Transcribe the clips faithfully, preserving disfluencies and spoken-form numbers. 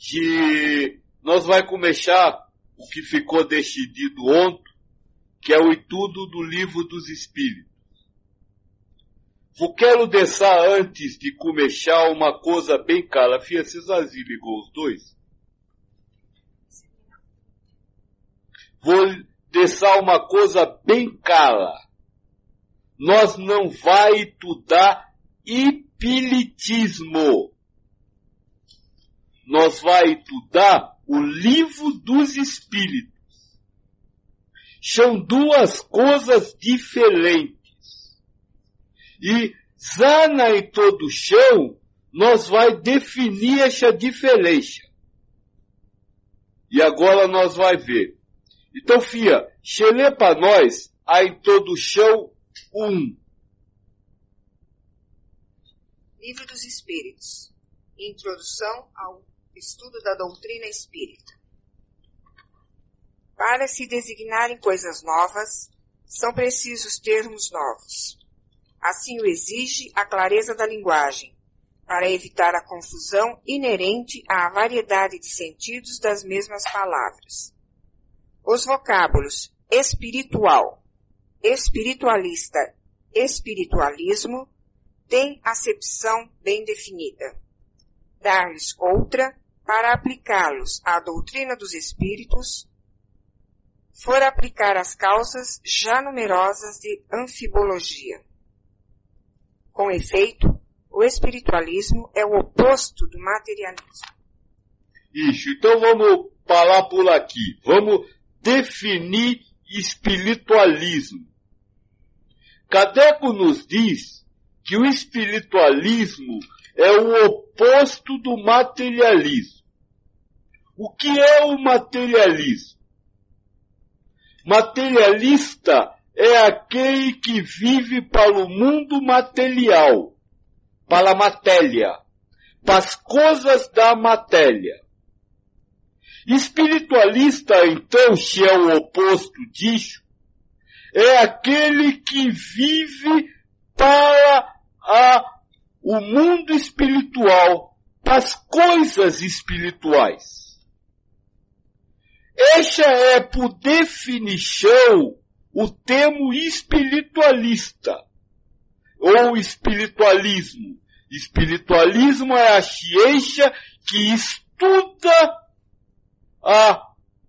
que nós vai começar o que ficou decidido ontem, que é o estudo do Livro dos Espíritos. Eu quero deixar antes de começar uma coisa bem clara. Fia, vocês ligou os dois? Vou deixar uma coisa bem clara. Nós não vai estudar espiritismo. Nós vai estudar o Livro dos Espíritos. São duas coisas diferentes. E já na introdução, nós vai definir essa diferença. E agora nós vai ver. Então, Fia, lê para nós a introdução um. Livro dos Espíritos. Introdução ao estudo da doutrina espírita. Para se designarem coisas novas, são precisos termos novos. Assim o exige a clareza da linguagem, para evitar a confusão inerente à variedade de sentidos das mesmas palavras. Os vocábulos espiritual, espiritualista, espiritualismo têm acepção bem definida. Dar-lhes outra, para aplicá-los à doutrina dos espíritos, for aplicar as causas já numerosas de anfibologia. Com efeito, o espiritualismo é o oposto do materialismo. Isso, então vamos falar por aqui. Vamos definir espiritualismo. Kardec nos diz que o espiritualismo é o oposto do materialismo. O que é o materialismo? Materialista é aquele que vive para o mundo material, para a matéria, para as coisas da matéria. Espiritualista, então, se é o oposto disso, é aquele que vive para a, o mundo espiritual, para as coisas espirituais. Esta é, por definição, o termo espiritualista, ou espiritualismo. Espiritualismo é a ciência que estuda a,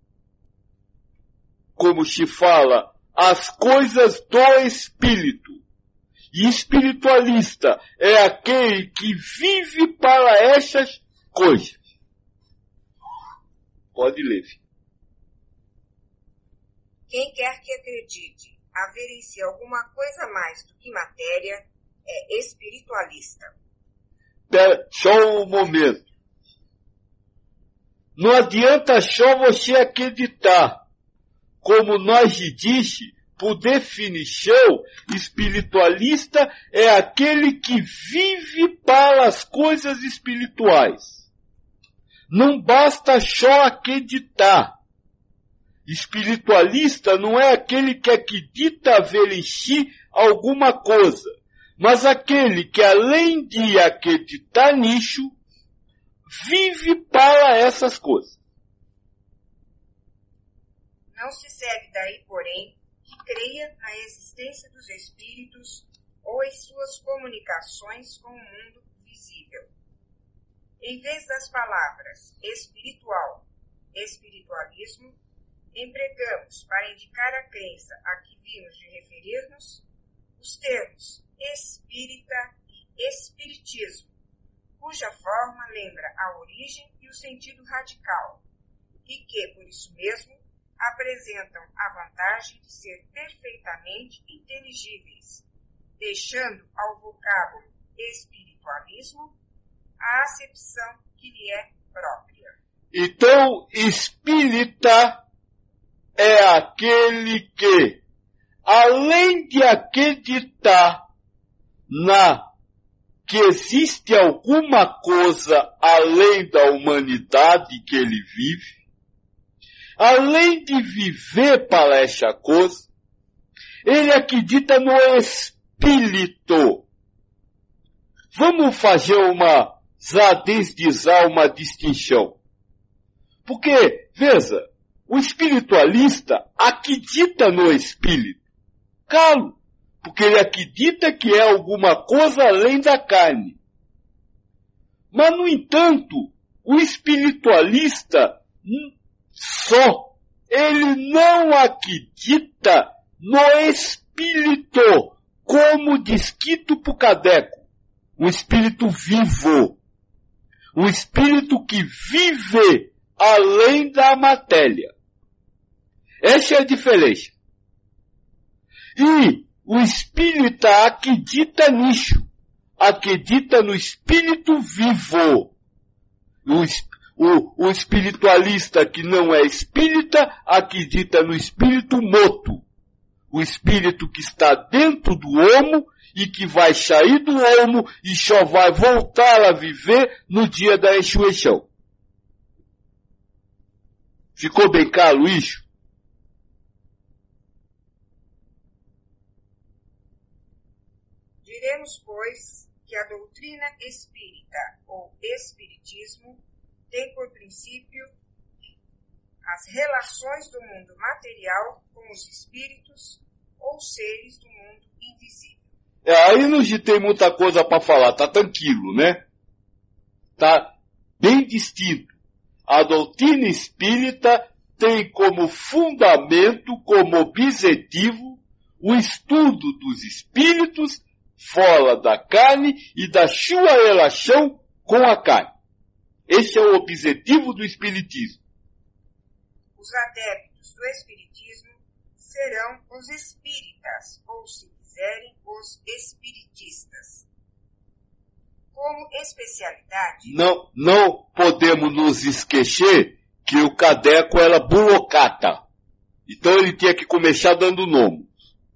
como se fala, as coisas do espírito. E espiritualista é aquele que vive para essas coisas. Pode ler, filho. Quem quer que acredite haver em si alguma coisa mais do que matéria é espiritualista. Pera, só um momento. Não adianta só você acreditar. Como nós disse, por definição, espiritualista é aquele que vive para as coisas espirituais. Não basta só acreditar. Espiritualista não é aquele que acredita haver em si alguma coisa, mas aquele que, além de acreditar nisso, vive para essas coisas. Não se segue daí, porém, que creia na existência dos espíritos ou em suas comunicações com o mundo visível. Em vez das palavras espiritual, espiritualismo, empregamos, para indicar a crença a que vimos de referir-nos, os termos espírita e espiritismo, cuja forma lembra a origem e o sentido radical, e que, por isso mesmo, apresentam a vantagem de ser perfeitamente inteligíveis, deixando ao vocábulo espiritualismo a acepção que lhe é própria. Então, espírita é aquele que, além de acreditar na que existe alguma coisa além da humanidade que ele vive, além de viver para essa coisa, ele acredita no espírito. Vamos fazer uma, já desde já uma distinção. Porque, veja, o espiritualista acredita no espírito. Calo, porque ele acredita que é alguma coisa além da carne. Mas, no entanto, o espiritualista só, ele não acredita no espírito, como descrito por Kardec. Um espírito vivo. Um espírito que vive além da matéria. Essa é a diferença. E o espírita acredita nisso. Acredita no espírito vivo. O, o, o espiritualista que não é espírita acredita no espírito morto. O espírito que está dentro do homo e que vai sair do homo e só vai voltar a viver no dia da ressurreição. Ficou bem claro isso? Diremos, pois, que a doutrina espírita ou espiritismo tem por princípio as relações do mundo material com os espíritos ou seres do mundo invisível. É, aí não tem muita coisa para falar, tá tranquilo, né? Tá bem distinto. A doutrina espírita tem como fundamento, como objetivo, o estudo dos espíritos fora da carne e da sua relação com a carne. Esse é o objetivo do espiritismo. Os adeptos do espiritismo serão os espíritas, ou se quiserem, os espiritistas. Como especialidade... Não, não podemos nos esquecer que o Kardec era burocrata. Então ele tinha que começar dando nome.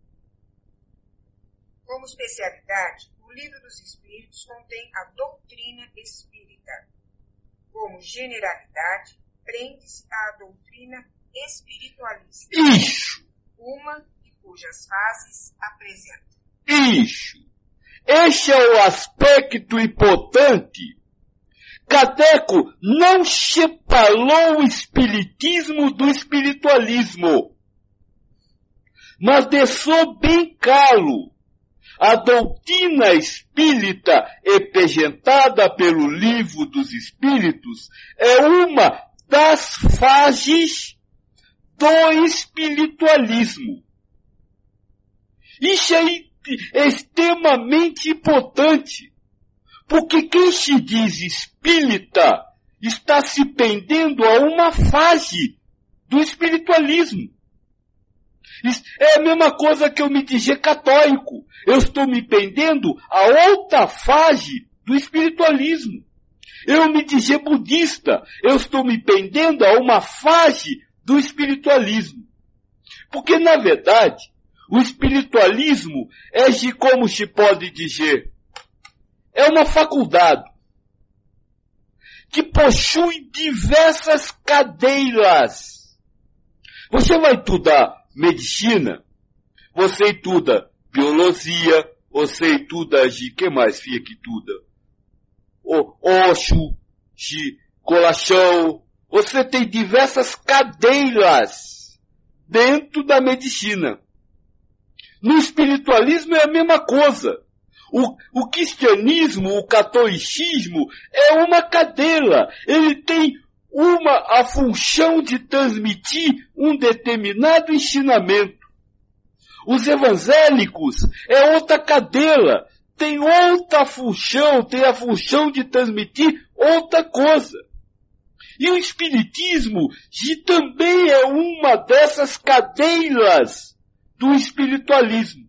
Como especialidade, o Livro dos Espíritos contém a doutrina espírita. Como generalidade, prende-se à doutrina espiritualista. Isso! Uma de cujas fases apresenta. Isso! Esse é o aspecto importante. Kardec não separou o espiritismo do espiritualismo, mas deixou bem claro. A doutrina espírita, representada pelo Livro dos Espíritos, é uma das fases do espiritualismo. Isso é extremamente importante, porque quem se diz espírita está se pendendo a uma fase do espiritualismo. É a mesma coisa que eu me dizer católico. Eu estou me pendendo a outra fase do espiritualismo. Eu me dizer budista. Eu estou me pendendo a uma fase do espiritualismo. Porque, na verdade, o espiritualismo é de, como se pode dizer, é uma faculdade que possui diversas cadeiras. Você vai estudar medicina, você estuda biologia, você estuda de, que mais filha que estuda? O osso, de coração, você tem diversas cadeiras dentro da medicina. No espiritualismo é a mesma coisa. O, o cristianismo, o catolicismo é uma cadeira. Ele tem uma, a função de transmitir um determinado ensinamento. Os evangélicos é outra cadeira, tem outra função, tem a função de transmitir outra coisa. E o espiritismo de, também é uma dessas cadeiras do espiritualismo.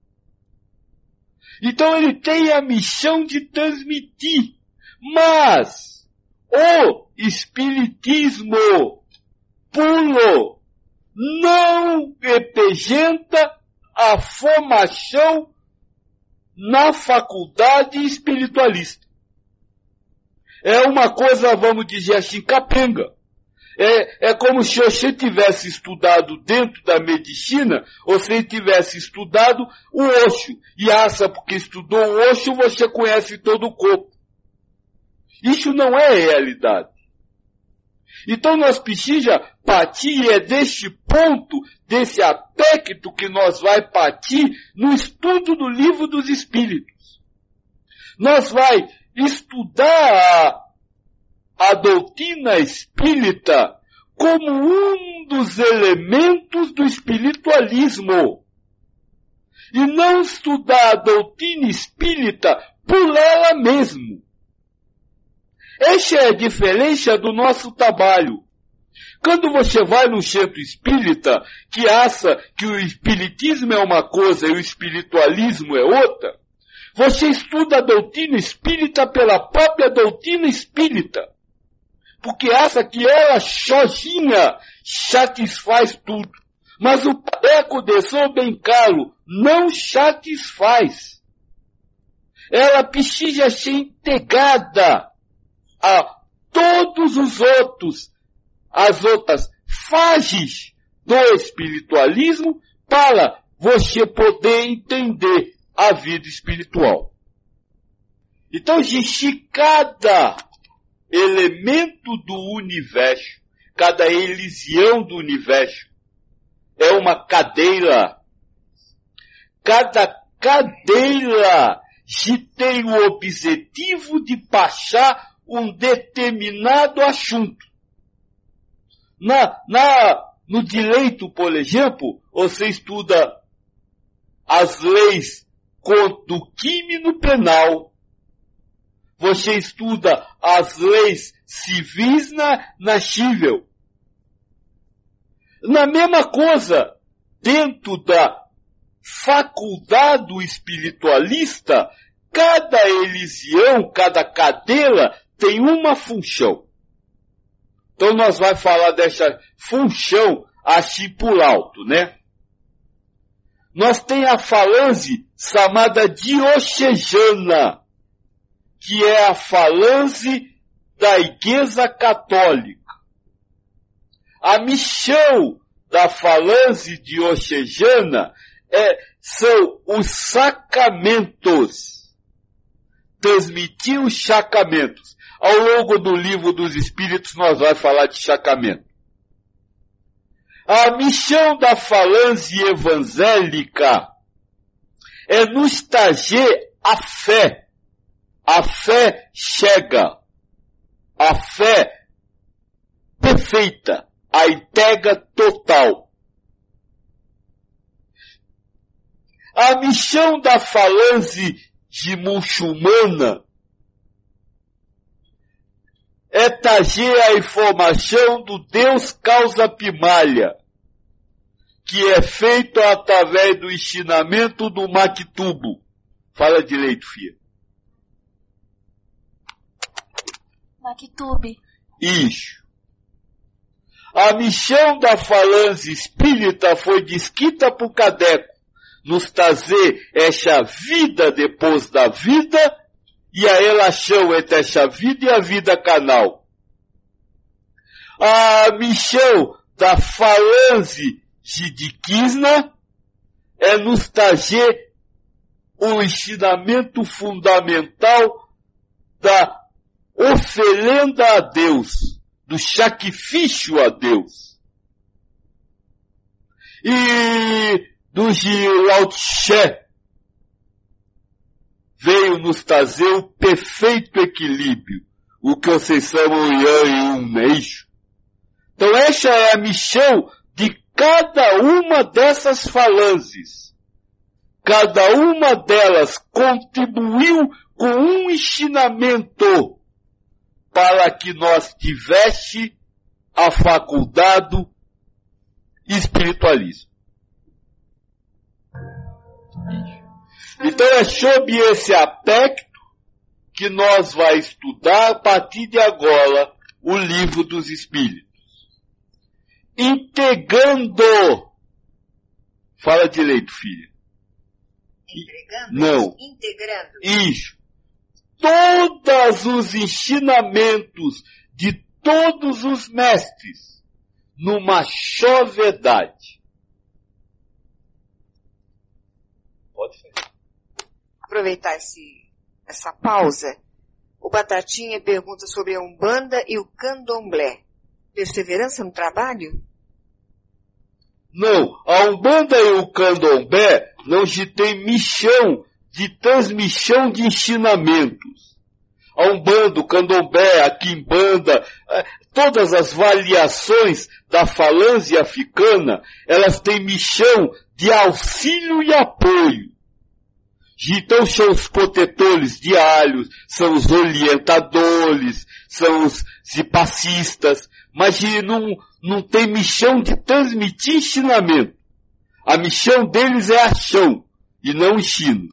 Então ele tem a missão de transmitir, mas o espiritismo puro não representa a formação na faculdade espiritualista. É uma coisa, vamos dizer assim, capenga. É, é como se você tivesse estudado dentro da medicina, ou se tivesse estudado o osso. E acha, porque estudou o osso, você conhece todo o corpo. Isso não é realidade. Então nós precisamos partir, e é deste ponto, desse aspecto que nós vai partir no estudo do Livro dos Espíritos. Nós vai estudar a, a doutrina espírita como um dos elementos do espiritualismo. E não estudar a doutrina espírita por ela mesma. Essa é a diferença do nosso trabalho. Quando você vai num centro espírita que acha que o espiritismo é uma coisa e o espiritualismo é outra, você estuda a doutrina espírita pela própria doutrina espírita. Porque acha que ela sozinha satisfaz tudo. Mas o Padeco deixou bem claro, não satisfaz. Ela precisa ser integrada a todos os outros, as outras fases do espiritualismo, para você poder entender a vida espiritual. Então existe cada elemento do universo, cada elisião do universo, é uma cadeira. Cada cadeira se tem o objetivo de passar um determinado assunto. Na, na, no direito, por exemplo, você estuda as leis contra o crime no penal. Você estuda as leis civis na, na civil. Na mesma coisa, dentro da faculdade do espiritualista, cada elisião, cada cadeira tem uma função. Então nós vamos falar dessa função assim por alto, né? Nós tem a falange chamada diocesana, que é a falange da Igreja Católica. A missão da falange diocesana é, são os sacramentos. Transmitir os sacramentos. Ao longo do Livro dos Espíritos nós vamos falar de sacramento. A missão da falange evangélica é nos trazer a fé. A fé cega. A fé perfeita. A entrega total. A missão da falange de muçulmana é trazer a informação do Deus causa primária, que é feito através do ensinamento do Maktubo. Fala direito, filha. Maktub. Isso. A missão da falange espírita foi descrita por Kardec, nos trazer essa vida depois da vida e a relação entre essa vida e a vida carnal. A missão da falange de Krishna é nos trazer o ensinamento fundamental da oferenda a Deus, do sacrifício a Deus. E do Lao Tse veio nos trazer o perfeito equilíbrio, o que vocês chamam Yang e Um Eixo. Então essa é a missão de cada uma dessas falanges. Cada uma delas contribuiu com um ensinamento para que nós tivesse a faculdade do espiritualismo. Então é sobre esse aspecto que nós vamos estudar a partir de agora o Livro dos Espíritos. Integrando. Fala direito, filha. Entregando? Não. Integrando. Isso. Todos os ensinamentos de todos os mestres numa só verdade. Pode ser. Aproveitar esse, essa pausa. O Batatinha pergunta sobre a Umbanda e o Candomblé. perseverança no trabalho? Não, a Umbanda e o Candomblé não se tem missão de transmissão de ensinamentos. A Umbanda, o Candomblé, a Quimbanda, todas as variações da falange africana, elas têm missão de auxílio e apoio. Então são os protetores diários, são os orientadores, são os zipacistas, mas não, não tem missão de transmitir ensinamento. A missão deles é ação e não ensino.